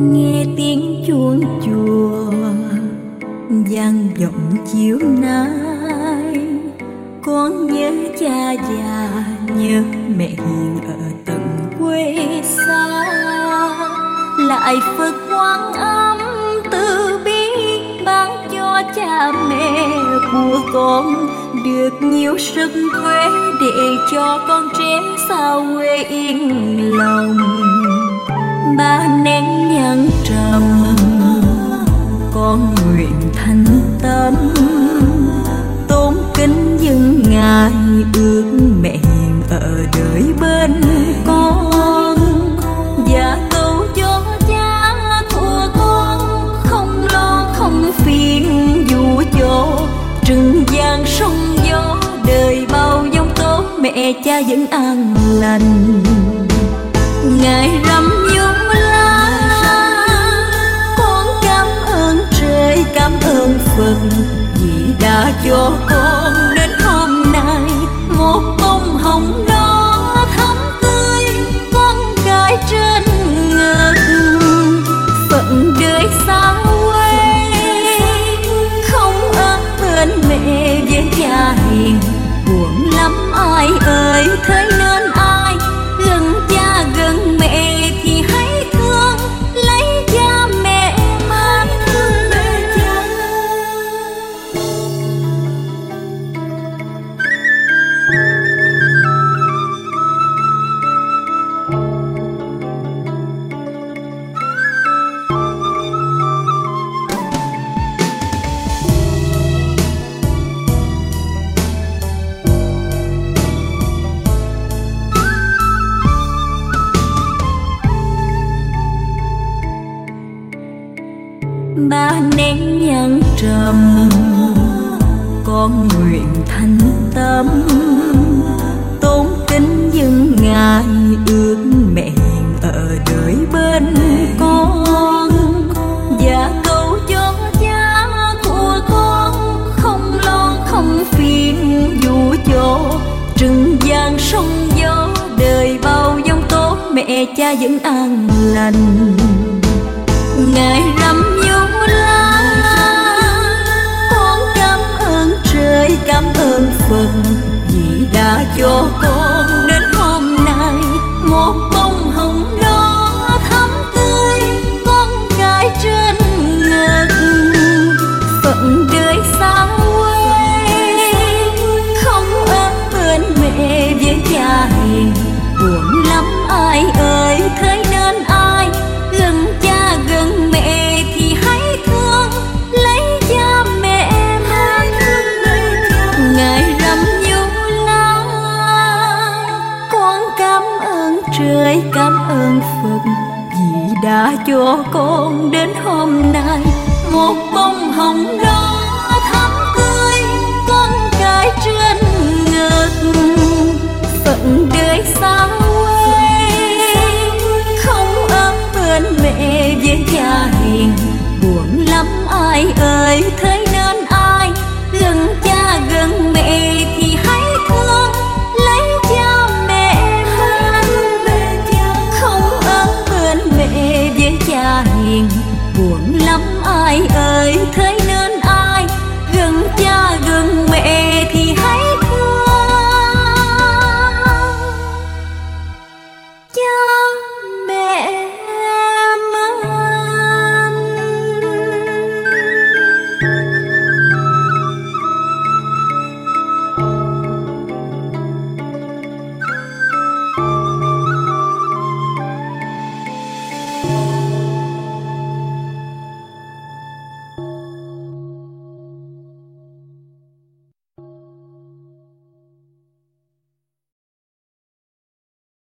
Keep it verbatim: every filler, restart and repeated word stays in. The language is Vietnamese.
Nghe tiếng chuông chùa vang vọng chiều nay, con nhớ cha già, nhớ mẹ hiền ở tận quê xa. Lại Phật Quan Âm từ bi ban cho cha mẹ của con được nhiều sức khỏe để cho con trẻ xa quê yên lòng. Ba nén nhang trầm con nguyện thành tâm, tôn kính dâng ngài, ước mẹ hiền ở đời bên con, và cầu cho cha của con không lo không phiền, dù cho trừng gian sóng gió đời bao giông tố, mẹ cha vẫn an lành. Ngài rằm nhung lá, con cảm ơn trời, cảm ơn Phật vì đã cho con đến hôm nay một bông hồng đỏ thắm tươi, con cái trên ngực. Phận đời xa quê không ở bên mẹ với cha hiền, buồn lắm ai ơi, thế nên ai gần cha gần mẹ thì hãy thương lấy cha mẹ mang thương đời cha. Ba nén nhang trầm con nguyện thành tâm, tôn kính dâng ngài, ước mẹ hiền ở đời bên con, và cầu cho cha của con không lo không phiền, dù cho trừng gian sóng gió đời bao giông tố, mẹ cha vẫn an lành. Ngài rằm nhung lá, con cảm ơn trời, cảm ơn Phật vì đã cho con đến hôm nay một bông hồng đỏ thắm tươi, con cái trên ngực. Phận đời xa quê không ở bên mẹ với cha hiền, buồn lắm ai ơi, thế nên ai gần cha gần mẹ thì hãy thương lấy cha mẹ mang thương đời cha. Ngài rằm nhung lá, con cảm ơn trời, cảm ơn Phật vì đã cho con đến hôm nay một bông hồng đỏ thắm tươi, con cái trên ngực. Phận đời xa không ở bên mẹ với cha hiền, buồn lắm ai ơi, thế